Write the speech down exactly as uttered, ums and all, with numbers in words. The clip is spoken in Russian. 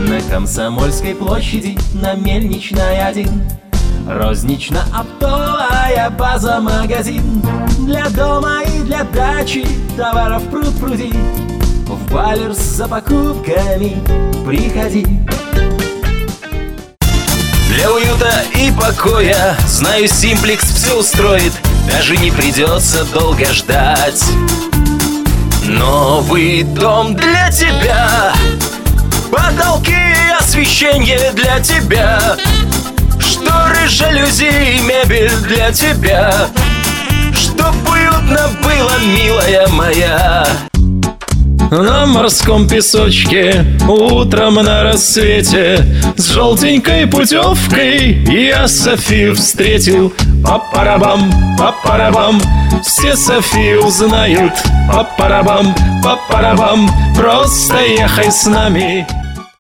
На Комсомольской площади, на Мельничной один. Рознично-оптовая база, магазин. Для дома и для дачи товаров пруд-пруди. В Баллерс за покупками приходи. Для уюта и покоя, знаю, Симплекс все устроит. Даже не придется долго ждать. Новый дом для тебя, потолки и освещение для тебя, шторы, жалюзи и мебель для тебя, чтоб уютно было, милая моя. На морском песочке, утром на рассвете, с желтенькой путевкой я Софию встретил. Па-парабам, па-парабам, все Софию знают. Па-парабам, па-парабам, просто ехай с нами.